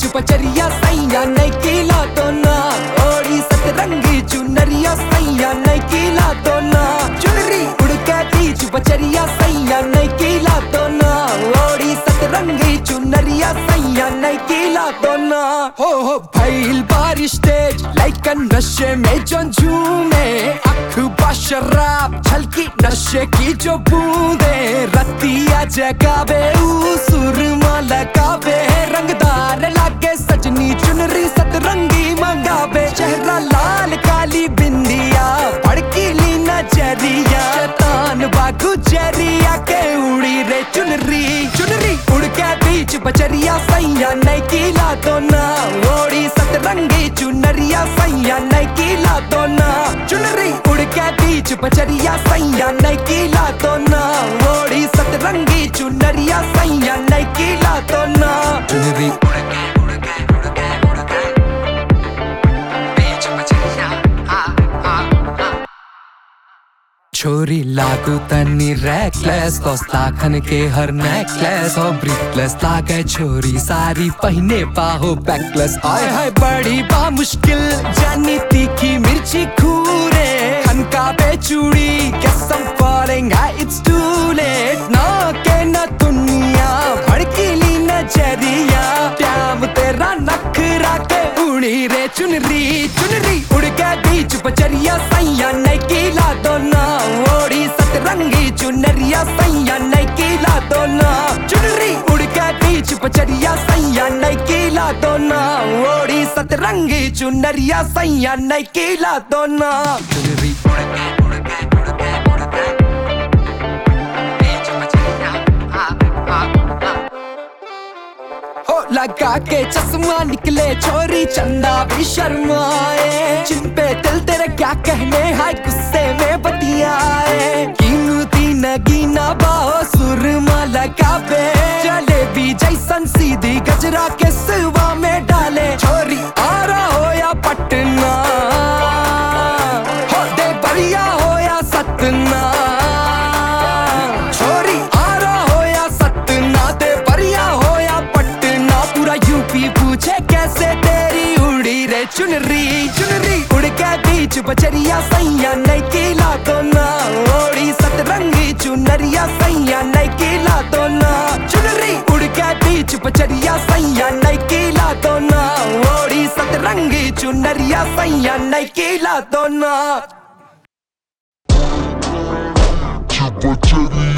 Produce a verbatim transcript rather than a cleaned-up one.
पचरिया सैया नहीं किला तो ना, ओड़ी सतरंगी चुनरिया सैया नहीं किला तो ना, चुनरी उड़ के बीच पचरिया सैया नहीं किला तो ना, ओड़ी सतरंगी चुनरिया सैया नहीं किला तो ना। हो हो भइल बारिश तेज लाइक नशे में जो झूमे, अखबा शराब छलकी नशे की जो बूंदे, रतिया जगावे सुरमा लगावे, रंगदार लागे सजनी चुनरी सतरंगी मंगावे, चेहरा लाल काली बिंदिया भड़कीली नजरिया, शैतान बागु जरिया के उड़ी रे चुनरी, चुनरी उड़ के बीच बचरिया सैया नहीं किला तो ना, ओड़ी सतरंगी चुनरिया सैया नहीं किला तो ना, चुनरी उड़ के बीच बचरिया सैया नहीं किला तो ना, ओड़ी सतरंगी चुनरिया सैया नहीं किला तो ना, चुनरी उड़ के उड़ के उड़ के उड़ के बीच बचरिया आ आ आ। छोरी लागू तनी रेकलेस, लाखन के हर नेकलेस और ब्रेकलेस लागे छोरी सारी पहने पाहो बैकलेस, हाय हाय बड़ी बा मुश्किल जानी तीखी मिर्ची खूरे, खनका बेचूड़ी guess I'm falling high it's too late, ना के ना दुनिया भड़कीली नजरिया, प्याम तेरा नखरा के उड़ी रे चुनरी, चुनरी उड़ के बीच बचरिया सैया नहीं किला तो ना, ओड़ी सतरंगी चुनरिया सैया नहीं किला तो ना, चुनरी उड़ के बीच बचरिया सैया नहीं किला तो ना, ओड़ी सतरंगी चुनरिया सैया नहीं किला तो ना, चुनरी उड़ के उड़ के उड़ के उड़ के बीच बचरिया आ आ आ। हो लगा के चश्मा निकले छोरी चंदा भी शर्माए, जिन पे दिल तेरे क्या कहने हाय गुस्से में बतियाए, कीमती नगीना बाहो सुरमा लगावे, जलेबी जैसन सीधी गजरा के सिवा में डाले, छोरी आरा हो या पटना, हो दे बरिया हो या सतना, छोरी आरा हो या सतना, दे बरिया हो या पटना, पूरा यूपी पूछे कैसे तेरी उड़ी रे चुनरी, चुनरी उड़ के बीच बचरिया सैया नहीं किला तो ना, ओड़ी सतरंगी चुनरिया सैया नहीं किला तो ना, चुनरी उड़ के बीच बचरिया सैया नहीं किला तो ना, ओड़ी सतरंगी चुनरिया सैया नहीं किला तो ना।